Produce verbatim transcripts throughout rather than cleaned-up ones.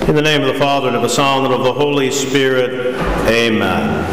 In the name of the Father, and of the Son, and of the Holy Spirit, amen.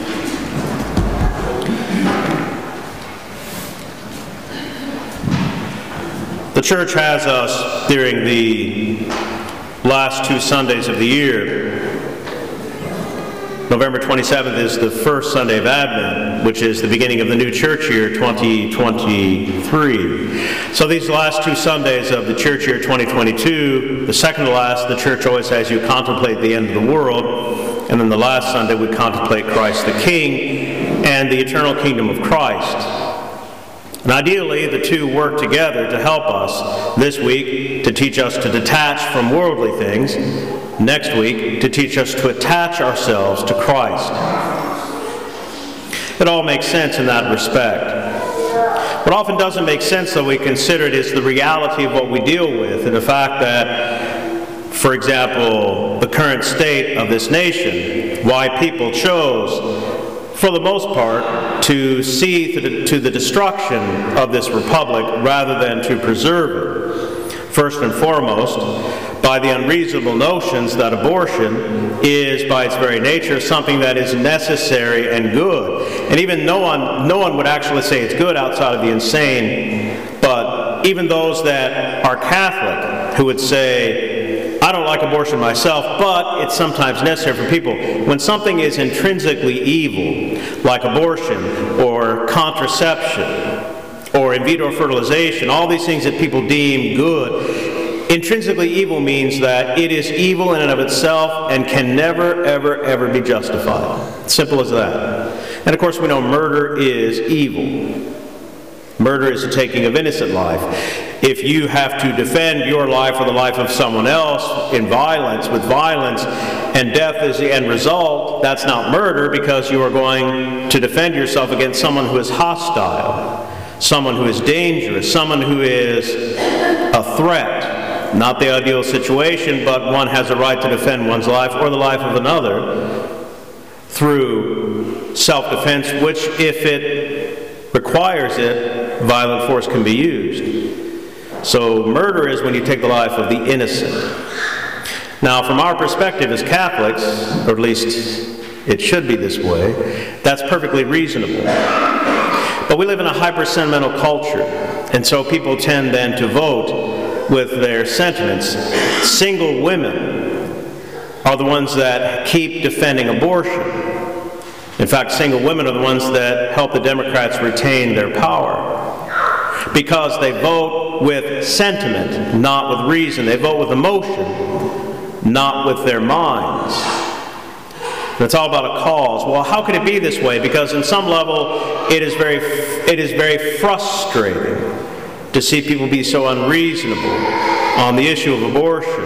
The church has us during the last two Sundays of the year. November twenty-seventh is the first Sunday of Advent, which is the beginning of the new church year, twenty twenty-three. So these last two Sundays of the church year, twenty twenty-two, the second to last, the church always has you contemplate the end of the world, and then the last Sunday we contemplate Christ the King and the eternal kingdom of Christ. And ideally, the two work together to help us this week to teach us to detach from worldly things, next week to teach us to attach ourselves to Christ. It all makes sense in that respect. What often doesn't make sense, though, we consider it, is the reality of what we deal with, and the fact that, for example, the current state of this nation, why people chose, for the most part, to see to the, to the destruction of this republic rather than to preserve it. First and foremost, by the unreasonable notions that abortion is, by its very nature, something that is necessary and good. And even no one, no one would actually say it's good outside of the insane, but even those that are Catholic who would say, I don't like abortion myself, but it's sometimes necessary for people. When something is intrinsically evil, like abortion or contraception or in vitro fertilization, all these things that people deem good, intrinsically evil means that it is evil in and of itself and can never, ever, ever be justified. Simple as that. And of course we know murder is evil. Murder is the taking of innocent life. If you have to defend your life or the life of someone else in violence, with violence, and death is the end result, that's not murder, because you are going to defend yourself against someone who is hostile, someone who is dangerous, someone who is a threat. Not the ideal situation, but one has a right to defend one's life or the life of another through self-defense, which, if it requires it, violent force can be used. So murder is when you take the life of the innocent. Now, from our perspective as Catholics, or at least it should be this way, that's perfectly reasonable. But we live in a hyper-sentimental culture, and so people tend then to vote with their sentiments. Single women are the ones that keep defending abortion. In fact, single women are the ones that help the Democrats retain their power, because they vote with sentiment, not with reason. They vote with emotion, not with their minds. And it's all about a cause. Well, how can it be this way? Because in some level, it is very, it is very frustrating to see people be so unreasonable on the issue of abortion.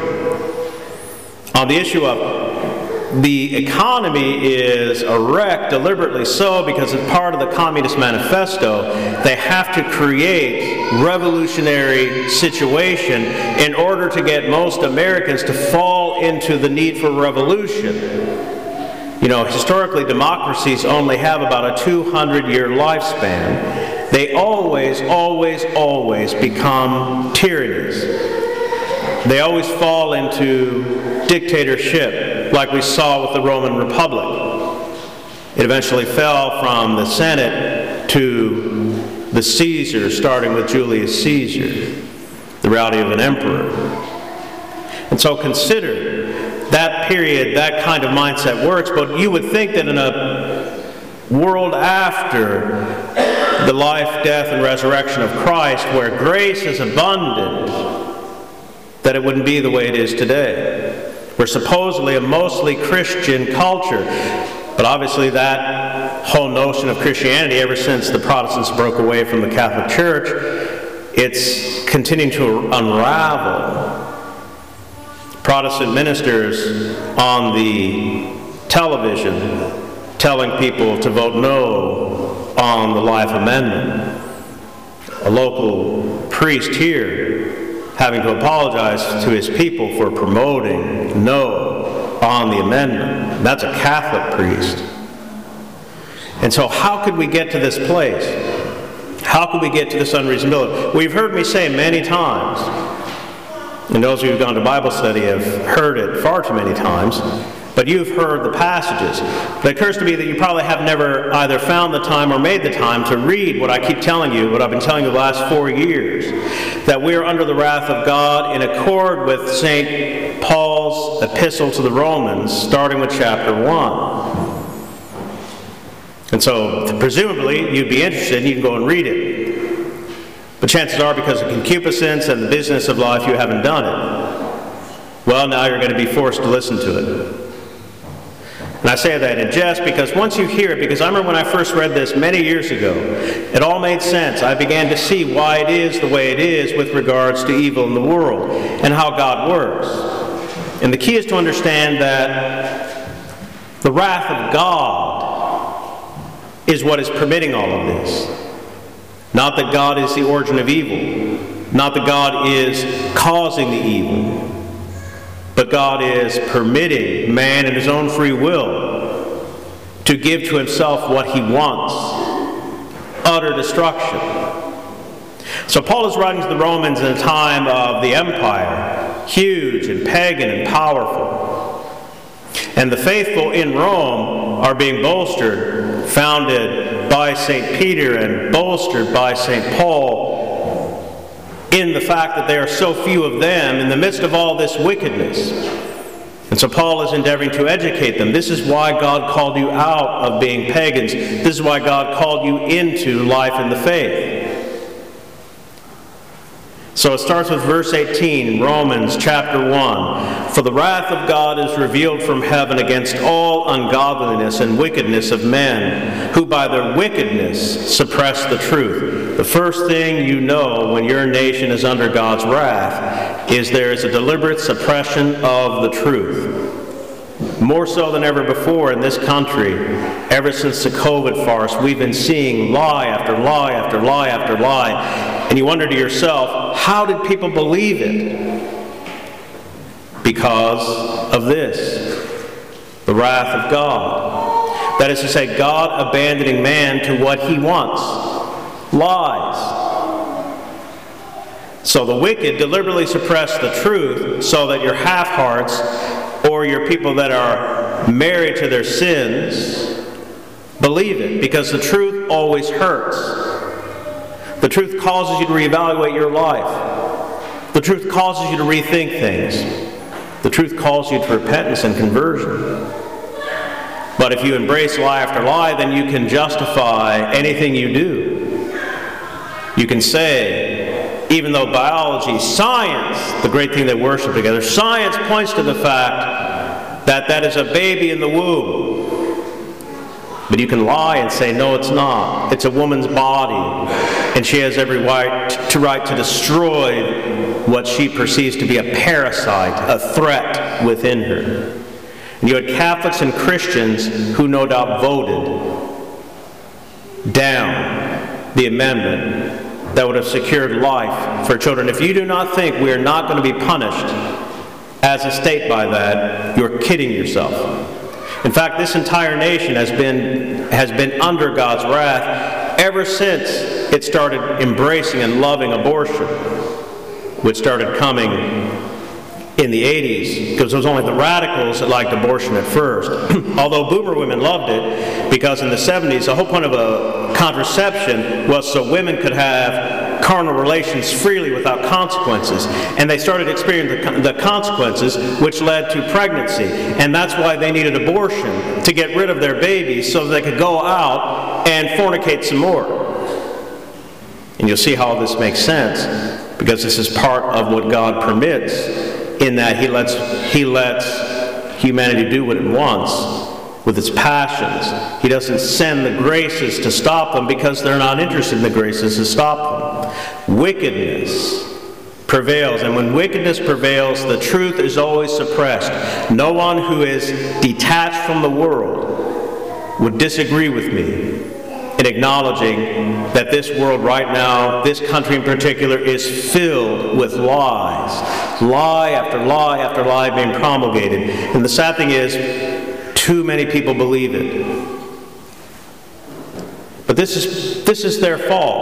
On the issue of the economy is a wreck, deliberately so, because it's part of the Communist Manifesto. They have to create revolutionary situation in order to get most Americans to fall into the need for revolution. You know, historically, democracies only have about a two hundred year lifespan. They always, always, always become tyrannies. They always fall into dictatorship, like we saw with the Roman Republic. It eventually fell from the Senate to the Caesar, starting with Julius Caesar, the reality of an emperor. And so consider that period, that kind of mindset works, but you would think that in a world after the life, death, and resurrection of Christ, where grace is abundant, that it wouldn't be the way it is today. We're supposedly a mostly Christian culture, but obviously that whole notion of Christianity, ever since the Protestants broke away from the Catholic Church, it's continuing to unravel. Protestant ministers on the television telling people to vote no on the Life Amendment. A local priest here having to apologize to his people for promoting no on the amendment. That's a Catholic priest. And so how could we get to this place? How could we get to this unreasonability? We've heard me say many times And those of you who've gone to Bible study have heard it far too many times, but you've heard the passages. But it occurs to me that you probably have never either found the time or made the time to read what I keep telling you, what I've been telling you the last four years, that we are under the wrath of God in accord with Saint Paul's epistle to the Romans, starting with chapter one. And so, presumably, you'd be interested and you can go and read it. But chances are, because of concupiscence and the business of life, you haven't done it. Well, now you're going to be forced to listen to it. And I say that in jest because once you hear it, because I remember when I first read this many years ago, it all made sense. I began to see why it is the way it is with regards to evil in the world and how God works. And the key is to understand that the wrath of God is what is permitting all of this. Not that God is the origin of evil. Not that God is causing the evil. But God is permitting man in his own free will to give to himself what he wants. Utter destruction. So Paul is writing to the Romans in a time of the empire, huge and pagan and powerful. And the faithful in Rome are being bolstered, founded by Saint Peter and bolstered by Saint Paul, in the fact that there are so few of them in the midst of all this wickedness. And so Paul is endeavoring to educate them. This is why God called you out of being pagans. This is why God called you into life in the faith. So it starts with verse eighteen, Romans chapter one. For the wrath of God is revealed from heaven against all ungodliness and wickedness of men, who by their wickedness suppress the truth. The first thing you know when your nation is under God's wrath is there is a deliberate suppression of the truth. More so than ever before in this country, ever since the COVID farce, we've been seeing lie after lie after lie after lie. And you wonder to yourself, how did people believe it? Because of this, the wrath of God. That is to say, God abandoning man to what he wants. Lies. So the wicked deliberately suppress the truth so that your half-hearts or your people that are married to their sins believe it, because the truth always hurts. The truth causes you to reevaluate your life. The truth causes you to rethink things. The truth calls you to repentance and conversion. But if you embrace lie after lie, then you can justify anything you do. You can say, even though biology, science, the great thing they worship together, science points to the fact that that is a baby in the womb. But you can lie and say, no, it's not. It's a woman's body, and she has every right to, right to destroy what she perceives to be a parasite, a threat within her. And you had Catholics and Christians who no doubt voted down the amendment that would have secured life for children. If you do not think we are not going to be punished as a state by that, you're kidding yourself. In fact, this entire nation has been, has been under God's wrath ever since it started embracing and loving abortion, which started coming in the eighties, because it was only the radicals that liked abortion at first. Although boomer women loved it, because in the seventies, the whole point of a contraception was so women could have carnal relations freely without consequences. And they started experiencing the consequences, which led to pregnancy. And that's why they needed abortion, to get rid of their babies so they could go out and fornicate some more. And you'll see how this makes sense, because this is part of what God permits, in that he lets, he lets humanity do what it wants with its passions. He doesn't send the graces to stop them, because they're not interested in the graces to stop them. Wickedness prevails, and when wickedness prevails, the truth is always suppressed. No one who is detached from the world would disagree with me in acknowledging that this world right now, this country in particular, is filled with lies. Lie after lie after lie being promulgated. And the sad thing is, too many people believe it. But this is, this is their fault.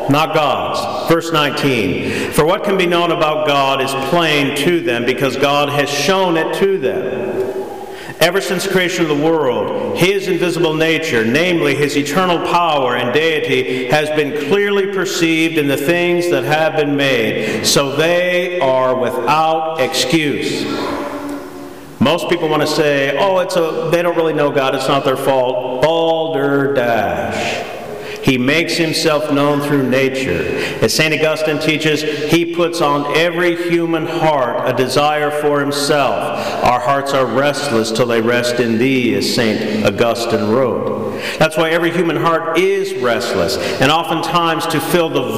not God's. Verse nineteen, for what can be known about God is plain to them, because God has shown it to them. Ever since the creation of the world, His invisible nature, namely His eternal power and deity, has been clearly perceived in the things that have been made, so they are without excuse. Most people want to say, oh, it's a, they don't really know God, it's not their fault. Balderdash. He makes Himself known through nature. As Saint Augustine teaches, He puts on every human heart a desire for Himself. Our hearts are restless till they rest in Thee, as Saint Augustine wrote. That's why every human heart is restless, and oftentimes to fill the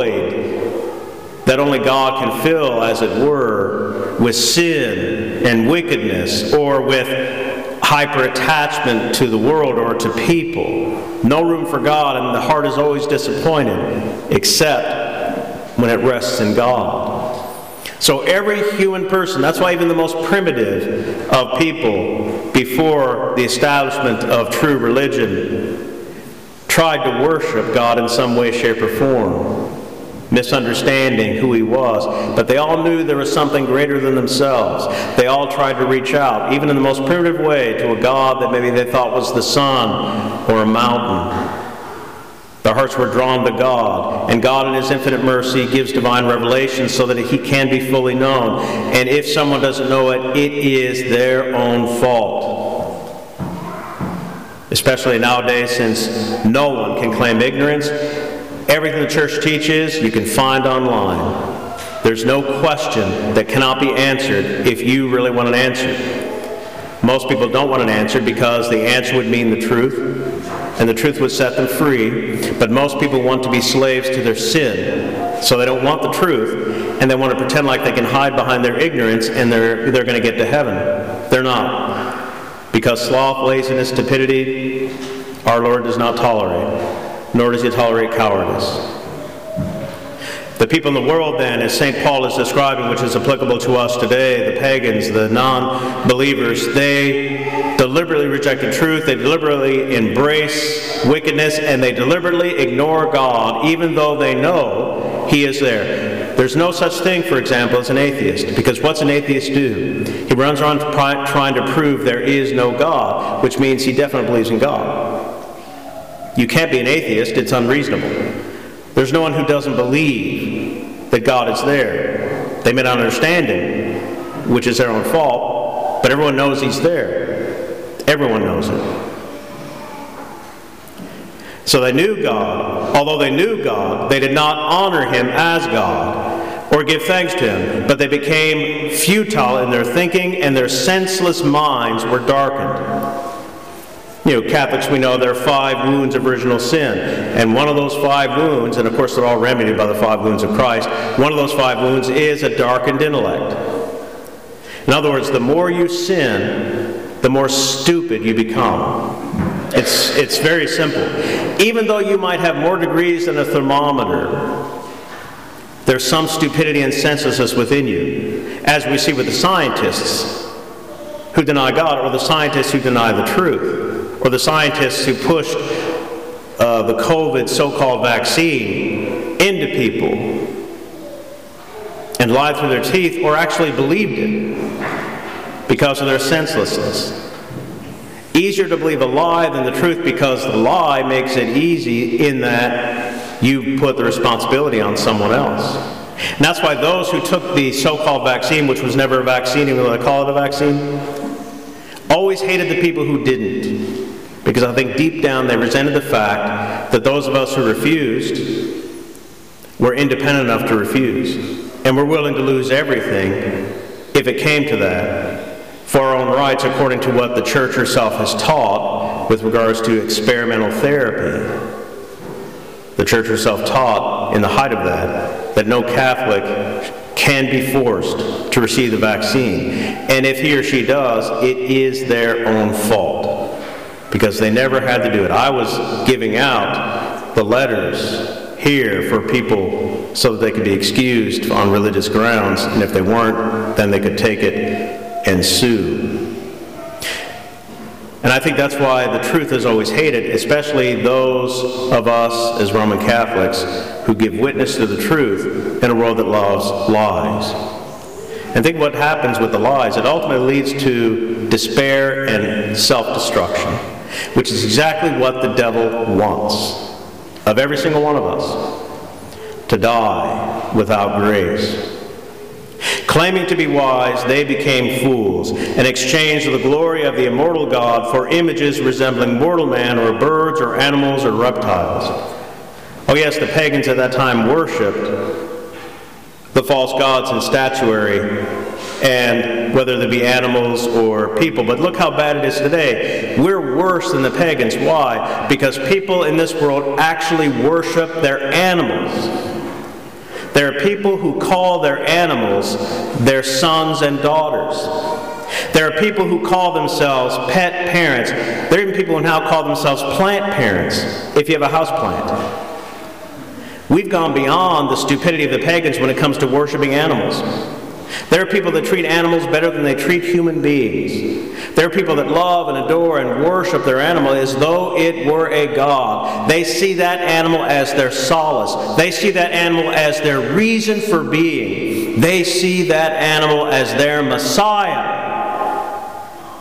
void that only God can fill, as it were, with sin and wickedness, or with hyper-attachment to the world or to people. No room for God, and the heart is always disappointed, except when it rests in God. So every human person, that's why even the most primitive of people before the establishment of true religion tried to worship God in some way, shape, or form, misunderstanding who He was. But they all knew there was something greater than themselves. They all tried to reach out, even in the most primitive way, to a God that maybe they thought was the sun or a mountain. Their hearts were drawn to God, and God in His infinite mercy gives divine revelation so that He can be fully known. And if someone doesn't know it, it is their own fault. Especially nowadays, since no one can claim ignorance. Everything the church teaches, you can find online. There's no question that cannot be answered if you really want an answer. Most people don't want an answer because the answer would mean the truth, and the truth would set them free. But most people want to be slaves to their sin, so they don't want the truth, and they want to pretend like they can hide behind their ignorance and they're, they're going to get to heaven. They're not. Because sloth, laziness, stupidity, our Lord does not tolerate. Nor does He tolerate cowardice. The people in the world then, as Saint Paul is describing, which is applicable to us today, the pagans, the non-believers, they deliberately reject the truth, they deliberately embrace wickedness, and they deliberately ignore God, even though they know He is there. There's no such thing, for example, as an atheist, because what's an atheist do? He runs around trying to prove there is no God, which means he definitely believes in God. You can't be an atheist, it's unreasonable. There's no one who doesn't believe that God is there. They may not understand Him, which is their own fault, but everyone knows He's there. Everyone knows it. So they knew God. Although they knew God, they did not honor Him as God or give thanks to Him, but they became futile in their thinking, and their senseless minds were darkened. You know, Catholics, we know there are five wounds of original sin. And one of those five wounds, and of course they're all remedied by the five wounds of Christ, one of those five wounds is a darkened intellect. In other words, the more you sin, the more stupid you become. It's, it's very simple. Even though you might have more degrees than a thermometer, there's some stupidity and senselessness within you, as we see with the scientists who deny God, or the scientists who deny the truth. Or the scientists who pushed uh, the COVID so-called vaccine into people and lied through their teeth, or actually believed it because of their senselessness. Easier to believe a lie than the truth, because the lie makes it easy in that you put the responsibility on someone else. And that's why those who took the so-called vaccine, which was never a vaccine, even though they call it a vaccine, always hated the people who didn't. Because I think deep down they resented the fact that those of us who refused were independent enough to refuse, and were willing to lose everything if it came to that for our own rights, according to what the Church herself has taught with regards to experimental therapy. The Church herself taught in the height of that that no Catholic can be forced to receive the vaccine, and if he or she does, it is their own fault. Because they never had to do it. I was giving out the letters here for people so that they could be excused on religious grounds, and if they weren't, then they could take it and sue. And I think that's why the truth is always hated, especially those of us as Roman Catholics who give witness to the truth in a world that loves lies. And think what happens with the lies. It ultimately leads to despair and self-destruction, which is exactly what the devil wants of every single one of us, to die without grace. Claiming to be wise, they became fools and exchanged the glory of the immortal God for images resembling mortal man or birds or animals or reptiles. Oh yes, the pagans at that time worshipped the false gods and statuary, and whether they be animals or people. But look how bad it is today. We're worse than the pagans. Why? Because people in this world actually worship their animals. There are people who call their animals their sons and daughters. There are people who call themselves pet parents. There are even people who now call themselves plant parents, if you have a house plant. We've gone beyond the stupidity of the pagans when it comes to worshiping animals. There are people that treat animals better than they treat human beings. There are people that love and adore and worship their animal as though it were a god. They see that animal as their solace. They see that animal as their reason for being. They see that animal as their Messiah.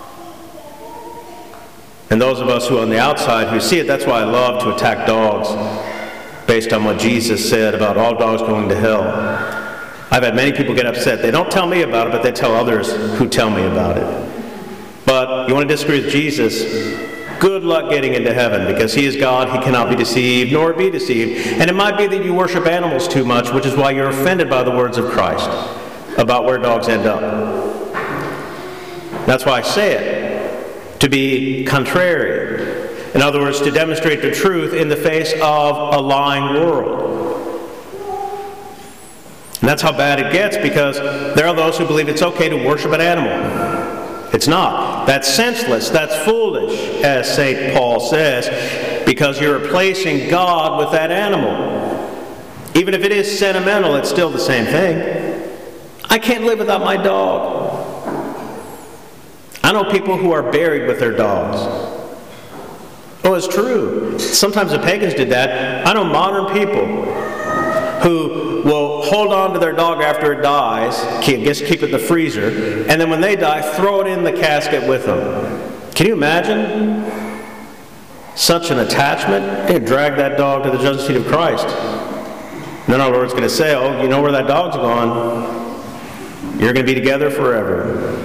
And those of us who are on the outside who see it, that's why I love to attack dogs based on what Jesus said about all dogs going to hell. I've had many people get upset. They don't tell me about it, but they tell others who tell me about it. But you want to disagree with Jesus, good luck getting into heaven, because he is God, he cannot be deceived, nor be deceived. And it might be that you worship animals too much, which is why you're offended by the words of Christ about where dogs end up. That's why I say it, to be contrary. In other words, to demonstrate the truth in the face of a lying world. And that's how bad it gets, because there are those who believe it's okay to worship an animal. It's not. That's senseless. That's foolish, as Saint Paul says, because you're replacing God with that animal. Even if it is sentimental, it's still the same thing. I can't live without my dog. I know people who are buried with their dogs. Oh, it's true. Sometimes the pagans did that. I know modern people who will hold on to their dog after it dies, just keep it in the freezer, and then when they die, throw it in the casket with them. Can you imagine such an attachment? They drag that dog to the judgment seat of Christ. And then our Lord's going to say, oh, you know where that dog's gone? You're going to be together forever.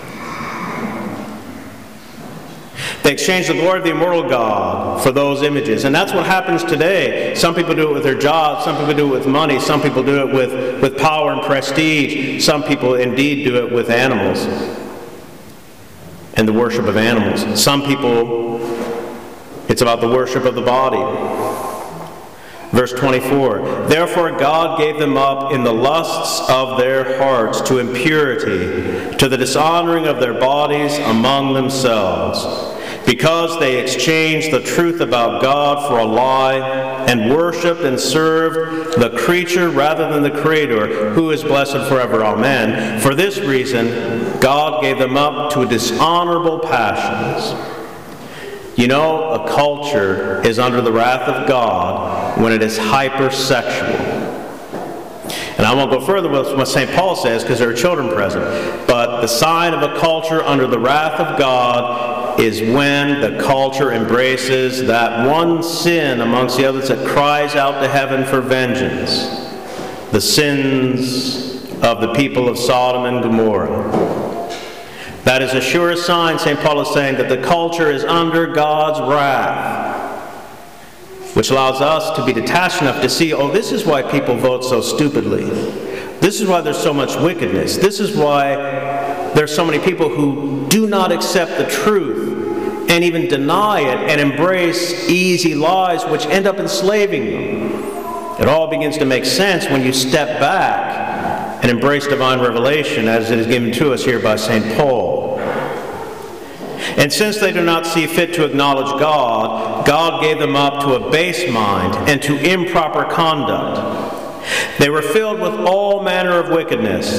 They exchange the glory of the immortal God for those images. And that's what happens today. Some people do it with their jobs. Some people do it with money. Some people do it with, with power and prestige. Some people indeed do it with animals and the worship of animals. Some people, it's about the worship of the body. Verse twenty-four, therefore God gave them up in the lusts of their hearts to impurity, to the dishonoring of their bodies among themselves, because they exchanged the truth about God for a lie, and worshipped and served the creature rather than the Creator, who is blessed forever. Amen. For this reason, God gave them up to dishonorable passions. You know, a culture is under the wrath of God when it is hypersexual. And I won't go further with what Saint Paul says, because there are children present. But the sign of a culture under the wrath of God is when the culture embraces that one sin amongst the others that cries out to heaven for vengeance. The sins of the people of Sodom and Gomorrah. That is a sure sign, Saint Paul is saying, that the culture is under God's wrath, which allows us to be detached enough to see, oh, this is why people vote so stupidly. This is why there's so much wickedness. This is why there's so many people who do not accept the truth and even deny it and embrace easy lies which end up enslaving them. It all begins to make sense when you step back and embrace divine revelation as it is given to us here by Saint Paul. And since they do not see fit to acknowledge God, God gave them up to a base mind and to improper conduct. They were filled with all manner of wickedness,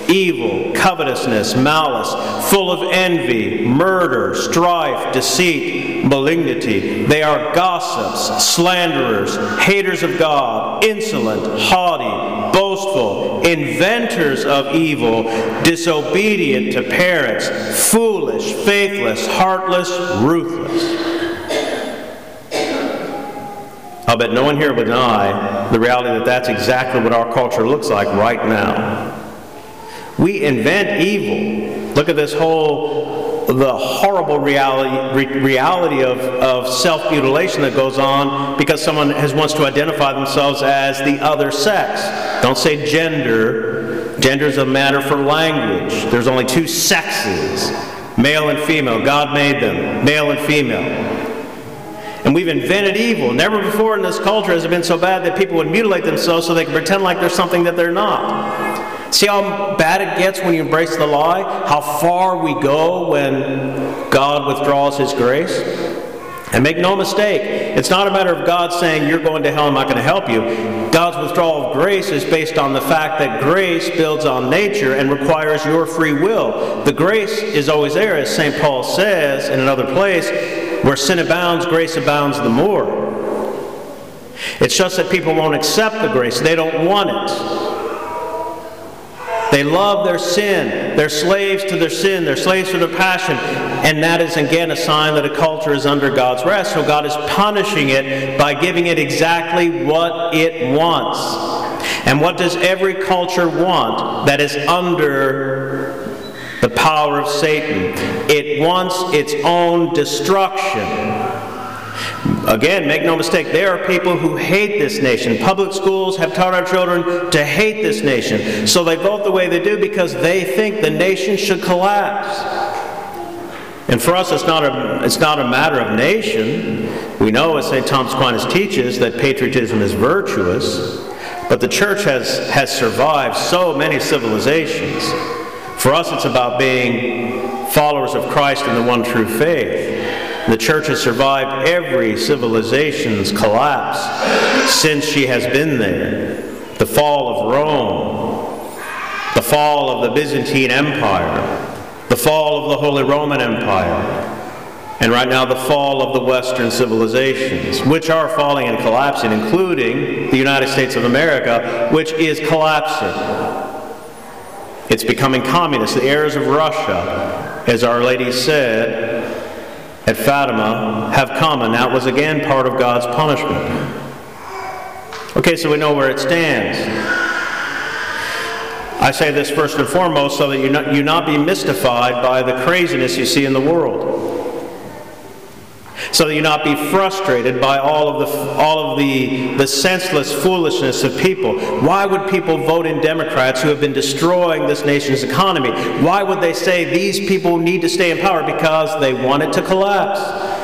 evil, covetousness, malice, full of envy, murder, strife, deceit, malignity. They are gossips, slanderers, haters of God, insolent, haughty, boastful, inventors of evil, disobedient to parents, foolish, faithless, heartless, ruthless. I'll bet no one here would deny the reality that that's exactly what our culture looks like right now. We invent evil. Look at this whole, the horrible reality, re- reality of, of self-mutilation that goes on because someone has wants to identify themselves as the other sex. Don't say gender. Gender is a matter for language. There's only two sexes, male and female. God made them, male and female. And we've invented evil. Never before in this culture has it been so bad that people would mutilate themselves so they can pretend like there's something that they're not. See how bad it gets when you embrace the lie? How far we go when God withdraws His grace? And make no mistake, it's not a matter of God saying, you're going to hell, I'm not going to help you. God's withdrawal of grace is based on the fact that grace builds on nature and requires your free will. The grace is always there, as Saint Paul says in another place, where sin abounds, grace abounds the more. It's just that people won't accept the grace. They don't want it. They love their sin. They're slaves to their sin. They're slaves to their passion. And that is, again, a sign that a culture is under God's wrath. So God is punishing it by giving it exactly what it wants. And what does every culture want that is under the power of Satan? It wants its own destruction. Again, make no mistake, there are people who hate this nation. Public schools have taught our children to hate this nation. So they vote the way they do because they think the nation should collapse. And for us, it's not a, it's not a matter of nation. We know, as Saint Thomas Aquinas teaches, that patriotism is virtuous. But the church has, has survived so many civilizations. For us, it's about being followers of Christ in the one true faith. The church has survived every civilization's collapse since she has been there. The fall of Rome, the fall of the Byzantine Empire, the fall of the Holy Roman Empire, and right now the fall of the Western civilizations, which are falling and collapsing, including the United States of America, which is collapsing. It's becoming communist. The heirs of Russia, as Our Lady said at Fatima, have come, and that was again part of God's punishment. Okay, so we know where it stands. I say this first and foremost so that you not, you not be mystified by the craziness you see in the world. So that you not be frustrated by all of the all of the, the senseless foolishness of people. Why would people vote in Democrats who have been destroying this nation's economy? Why would they say these people need to stay in power? Because they want it to collapse.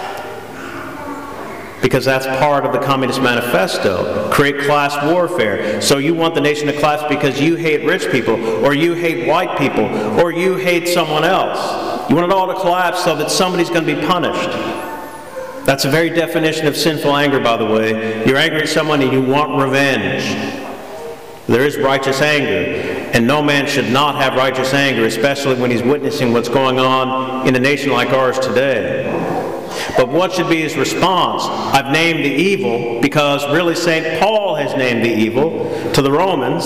Because that's part of the Communist Manifesto. Create class warfare. So you want the nation to collapse because you hate rich people, or you hate white people, or you hate someone else. You want it all to collapse so that somebody's going to be punished. That's the very definition of sinful anger, by the way. You're angry at someone and you want revenge. There is righteous anger. And no man should not have righteous anger, especially when he's witnessing what's going on in a nation like ours today. But what should be his response? I've named the evil because really Saint Paul has named the evil to the Romans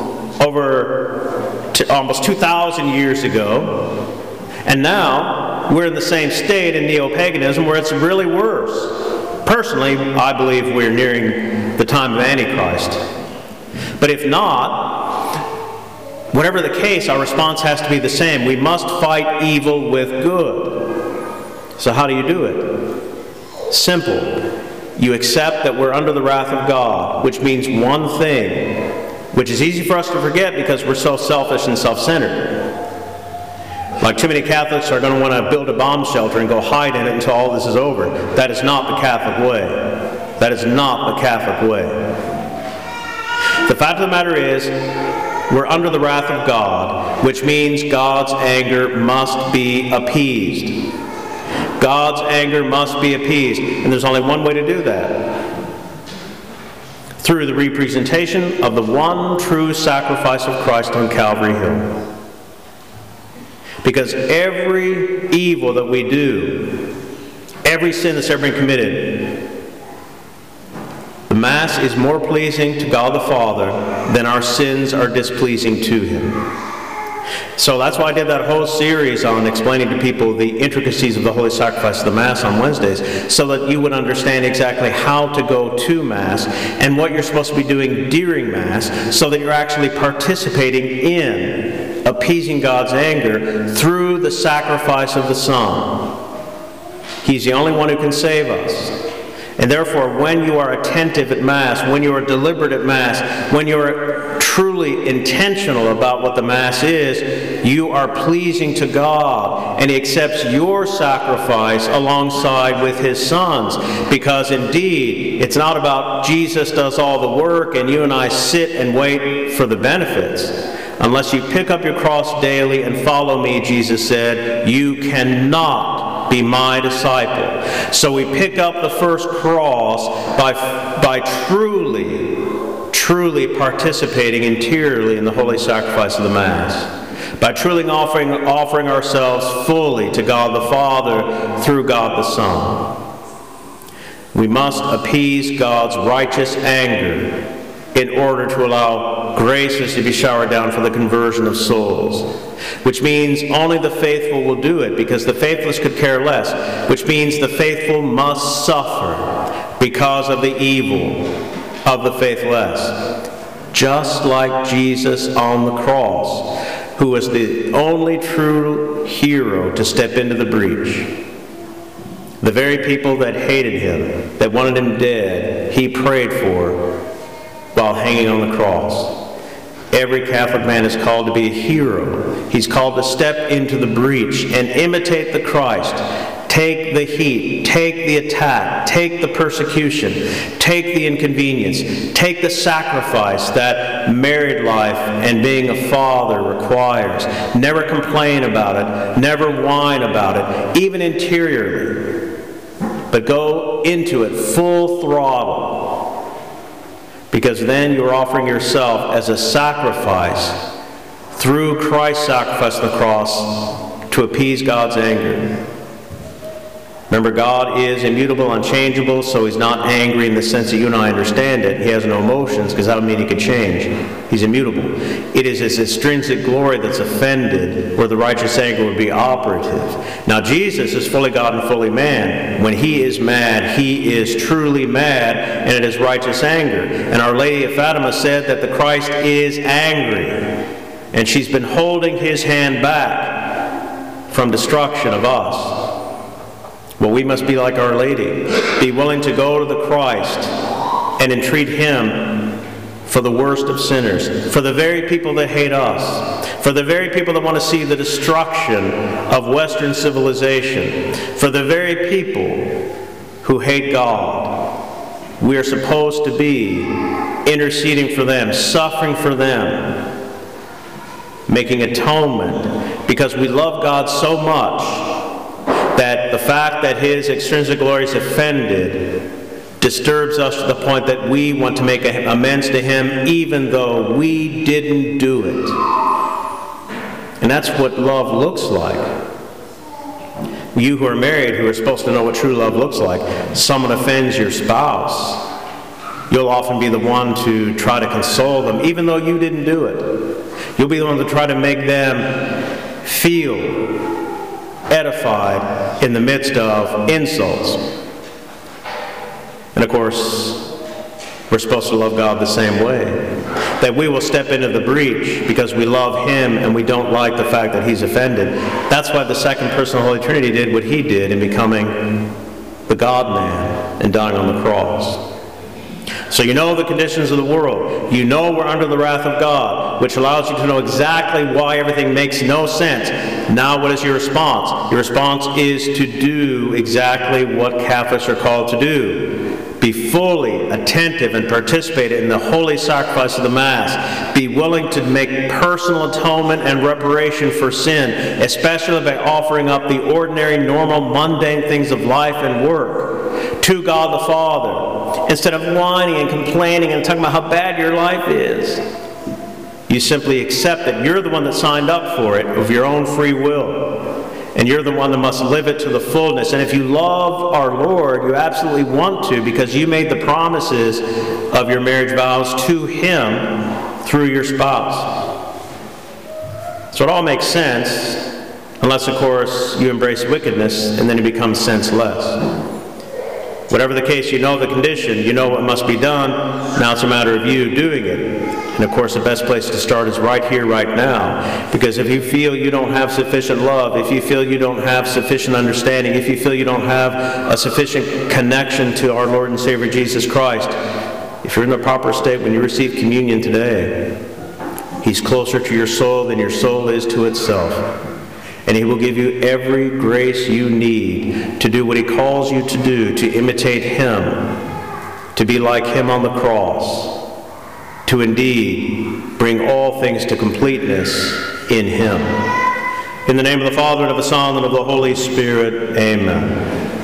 over to almost two thousand years ago. And now we're in the same state in neo-paganism where it's really worse. Personally, I believe we're nearing the time of Antichrist. But if not, whatever the case, our response has to be the same. We must fight evil with good. So how do you do it? Simple. You accept that we're under the wrath of God, which means one thing, which is easy for us to forget because we're so selfish and self-centered. Like too many Catholics are going to want to build a bomb shelter and go hide in it until all this is over. That is not the Catholic way. That is not the Catholic way. The fact of the matter is, we're under the wrath of God, which means God's anger must be appeased. God's anger must be appeased. And there's only one way to do that. Through the representation of the one true sacrifice of Christ on Calvary Hill. Because every evil that we do, every sin that's ever been committed, the Mass is more pleasing to God the Father than our sins are displeasing to Him. So that's why I did that whole series on explaining to people the intricacies of the Holy Sacrifice of the Mass on Wednesdays, so that you would understand exactly how to go to Mass and what you're supposed to be doing during Mass, so that you're actually participating in appeasing God's anger through the sacrifice of the Son. He's the only one who can save us. And therefore, when you are attentive at Mass, when you are deliberate at Mass, when you are truly intentional about what the Mass is, you are pleasing to God, and He accepts your sacrifice alongside with His Son's. Because indeed, it's not about Jesus does all the work and you and I sit and wait for the benefits. Unless you pick up your cross daily and follow me, Jesus said, you cannot be my disciple. So we pick up the first cross by, by truly, truly participating interiorly in the holy sacrifice of the Mass. By truly offering, offering ourselves fully to God the Father through God the Son. We must appease God's righteous anger in order to allow graces to be showered down for the conversion of souls. Which means only the faithful will do it, because the faithless could care less. Which means the faithful must suffer because of the evil of the faithless. Just like Jesus on the cross, who was the only true hero to step into the breach. The very people that hated Him, that wanted Him dead, He prayed for while hanging on the cross. Every Catholic man is called to be a hero. He's called to step into the breach and imitate the Christ. Take the heat, take the attack, take the persecution, take the inconvenience, take the sacrifice that married life and being a father requires. Never complain about it, never whine about it, even interiorly. But go into it full throttle. Because then you're offering yourself as a sacrifice through Christ's sacrifice on the cross to appease God's anger. Remember, God is immutable, unchangeable, so He's not angry in the sense that you and I understand it. He has no emotions, because that would mean He could change. He's immutable. It is His extrinsic glory that's offended, where the righteous anger would be operative. Now, Jesus is fully God and fully man. When He is mad, He is truly mad, and it is righteous anger. And Our Lady of Fatima said that the Christ is angry, and she's been holding His hand back from destruction of us. Well, we must be like Our Lady, be willing to go to the Christ and entreat Him for the worst of sinners, for the very people that hate us, for the very people that want to see the destruction of Western civilization, for the very people who hate God. We are supposed to be interceding for them, suffering for them, making atonement, because we love God so much that the fact that His extrinsic glory is offended disturbs us to the point that we want to make amends to Him even though we didn't do it. And that's what love looks like. You who are married, who are supposed to know what true love looks like, someone offends your spouse, you'll often be the one to try to console them even though you didn't do it. You'll be the one to try to make them feel edified in the midst of insults. And of course, we're supposed to love God the same way. That we will step into the breach because we love Him and we don't like the fact that He's offended. That's why the second person of the Holy Trinity did what He did in becoming the God-man and dying on the cross. So you know the conditions of the world. You know we're under the wrath of God, which allows you to know exactly why everything makes no sense. Now what is your response? Your response is to do exactly what Catholics are called to do. Be fully attentive and participate in the holy sacrifice of the Mass. Be willing to make personal atonement and reparation for sin, especially by offering up the ordinary, normal, mundane things of life and work to God the Father. Instead of whining and complaining and talking about how bad your life is, you simply accept that you're the one that signed up for it of your own free will. And you're the one that must live it to the fullness. And if you love our Lord, you absolutely want to, because you made the promises of your marriage vows to Him through your spouse. So it all makes sense, unless, of course, you embrace wickedness, and then it becomes senseless. Whatever the case, you know the condition, you know what must be done. Now it's a matter of you doing it. And of course, the best place to start is right here, right now. Because if you feel you don't have sufficient love, if you feel you don't have sufficient understanding, if you feel you don't have a sufficient connection to our Lord and Savior Jesus Christ, if you're in the proper state when you receive communion today, He's closer to your soul than your soul is to itself. And He will give you every grace you need to do what He calls you to do, to imitate Him, to be like Him on the cross, to indeed bring all things to completeness in Him. In the name of the Father, and of the Son, and of the Holy Spirit, amen.